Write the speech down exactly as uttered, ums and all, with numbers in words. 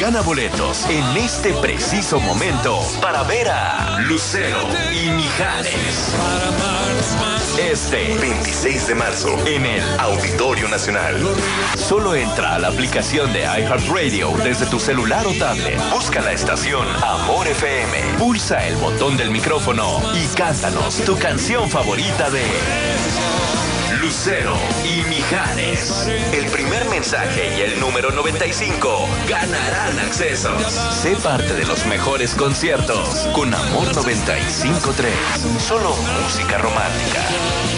gana boletos en este preciso momento para ver a Lucero y Mijares. Este veintiséis de marzo en el Auditorio Nacional. Solo entra a la aplicación de iHeartRadio desde tu celular o tablet. Busca la estación Amor F M. Pulsa el botón del micrófono y cántanos tu canción favorita de Lucero y Mijares. El primer mensaje y el número noventa y cinco ganarán accesos. Sé parte de los mejores conciertos con Amor noventa y cinco punto tres. Solo música romántica.